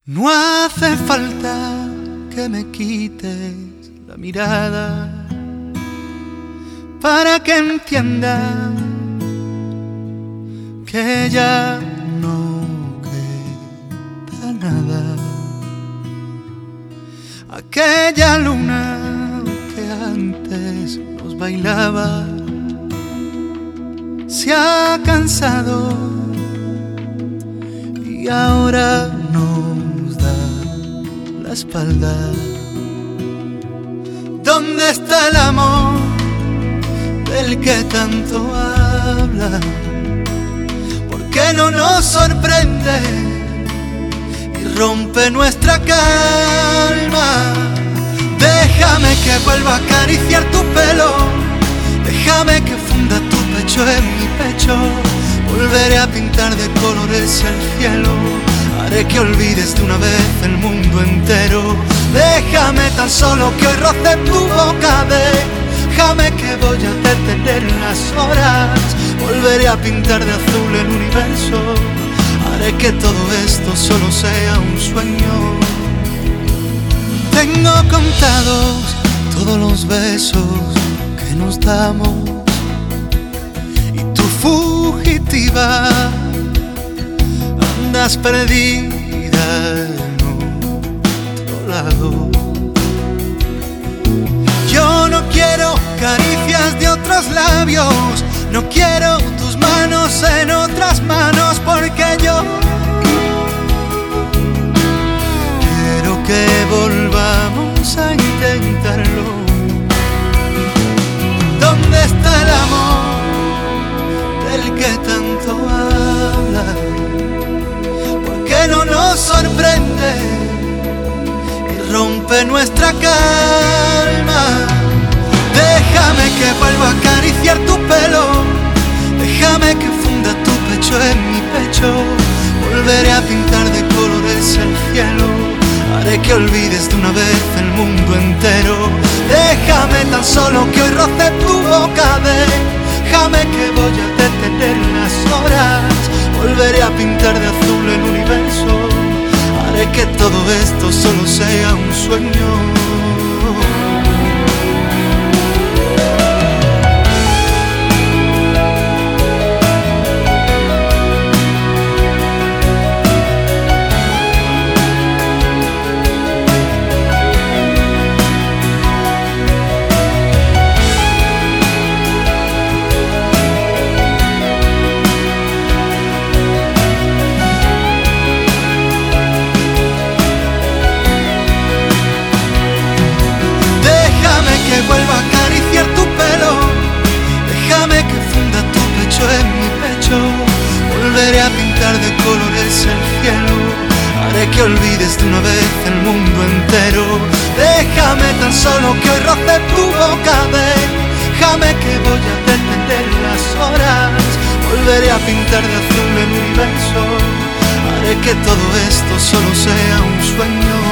No hace falta que me quites la mirada para que entienda que ya no queda nada. Aquella luna que antes nos bailaba se ha cansado y ahora nos da la espalda. ¿Dónde está el amor del que tanto habla? ¿Por qué no nos sorprende y rompe nuestra calma? Déjame que vuelva a acariciar tu pelo, déjame que funda tu pecho en mi pecho. Volveré a pintar de colores el cielo, haré que olvides de una vez el mundo entero. Déjame tan solo que hoy roce tu boca, déjame que voy a detener las horas. Volveré a pintar de azul el universo, haré que todo esto solo sea un sueño. Tengo contados todos los besos que nos damos y tú fugitiva andas perdida en otro lado. Yo no quiero caricias de otros labios, no quiero tus manos en otras manos, porque yo quiero que volvamos a intentarlo. ¿Dónde está el amor del que tanto habla? ¿Por qué no nos sorprende y rompe nuestra calma? Déjame que vuelva a acariciar tu pelo, déjame que funda tu pecho en mi pecho. Volveré a pintar de colores el cielo, haré que olvides de una vez el mundo entero. Déjame tan solo que hoy roce tu boca, déjame que voy a detener las horas. Volveré a pintar de azul el universo, haré que todo esto solo sea un sueño. Que vuelva a acariciar tu pelo, déjame que funda tu pecho en mi pecho. Volveré a pintar de colores el cielo, haré que olvides de una vez el mundo entero. Déjame tan solo que hoy roce tu boca, déjame que voy a detener las horas. Volveré a pintar de azul el universo, haré que todo esto solo sea un sueño.